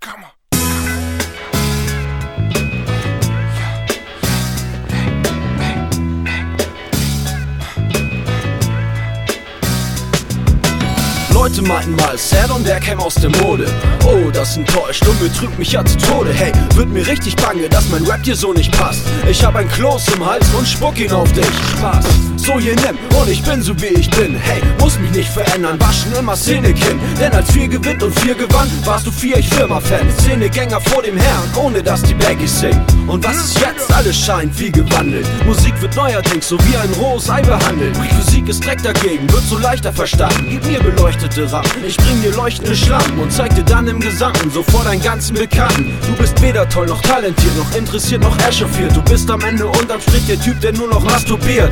Come on. Leute meinten mal, Sad und der käme aus der Mode. Oh, das enttäuscht und betrügt mich ja zu Tode. Hey, wird mir richtig bange, dass mein Rap dir so nicht passt. Ich hab ein Kloß im Hals und spuck ihn auf dich. Spaß, so hier nimm und ich bin so wie ich bin. Hey, muss mich nicht verändern, waschen immer Szenekind. Denn als 4 gewinnt und 4 gewann, warst du 4, ich Firma-Fan. Szenegänger vor dem Herrn, ohne dass die Baggies singen. Und was ist jetzt? Alles scheint wie gewandelt. Musik wird neuerdings so wie ein rohes Ei behandelt. Physik ist Dreck dagegen, wird so leichter verstanden. Gib mir beleuchtete Rampen, ich bring dir leuchtende Schlampen und zeig dir dann im Gesamten sofort deinen ganzen Bekannten. Du bist weder toll noch talentiert, noch interessiert, noch echauffiert. Du bist am Ende unterm Strich der Typ, der nur noch masturbiert.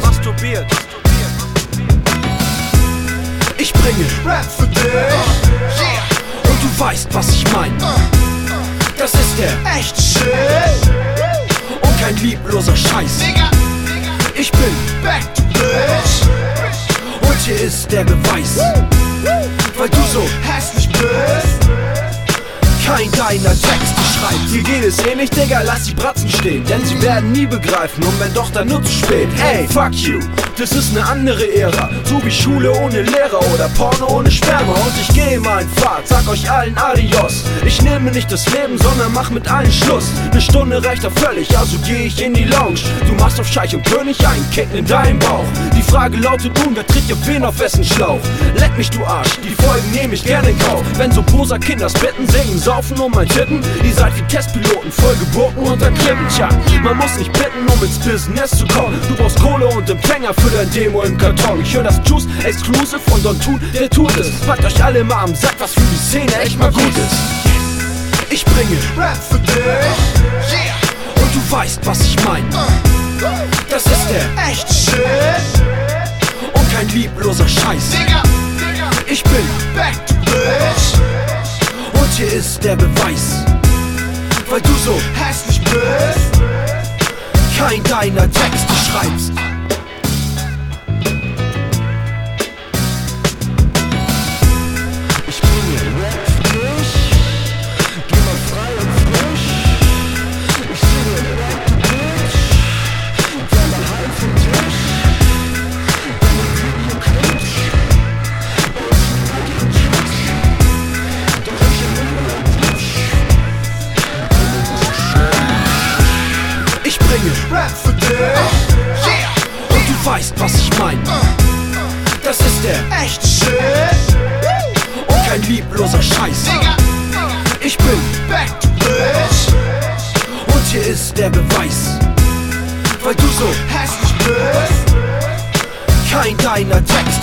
Ich bringe Rap für dich und du weißt, was ich mein. Das ist der echte Shit und kein liebloser Scheiß. Ich bin back to bitch und hier ist der Beweis, weil du so hässlich bist. Kein deiner Texte schreibt. Hier geht es ähnlich, Digga, lass die Bratzen stehen. Denn sie werden nie begreifen und wenn doch, dann nur zu spät. Ey, fuck you, das ist ne andere Ära. So wie Schule ohne Lehrer oder Porno ohne Sperma. Und ich gehe meinen Pfad, sag euch allen Adios. Ich nehme nicht das Leben, sondern mach mit allen Schluss. Ne Stunde reicht da völlig, also geh ich in die Lounge. Du machst auf Scheich und König einen Kick in deinen Bauch. Die Frage lautet nun, wer tritt auf wen auf wessen Schlauch? Leck mich, du Arsch, die Folgen nehme ich gerne in Kauf. Wenn so poser Kinders bitten, singen, saufen um mein Titten. Ihr seid wie Testpiloten, voll Geburten unter Klippen. Tja, man muss nicht bitten, um ins Business zu kommen. Du brauchst Kohle und Empfänger für dein Demo im Karton. Ich hör das Juice Exclusive von Don Tun, der tut es. Packt euch alle mal am Sack, was für die Szene echt mal gut ist. Ich bringe Rap für dich und du weißt, was ich mein. Das ist der echte Shit und kein liebloser Scheiß. Ich bin back to bitch und hier ist der Beweis, weil du so hässlich bist, kein deiner Texte schreibst. Ich bringe Rap für dich, geh mal frei und frisch. Ich singe Rap to bitch, werde halb vom Tisch. Deine Videoclips, ich bringe Rap für dich und du weißt, was ich mein. Das ist der echte Shit und kein liebloser Scheiß. Ich bin back to bitch und hier ist der Beweis, weil du so hässlich bist, kein deiner Text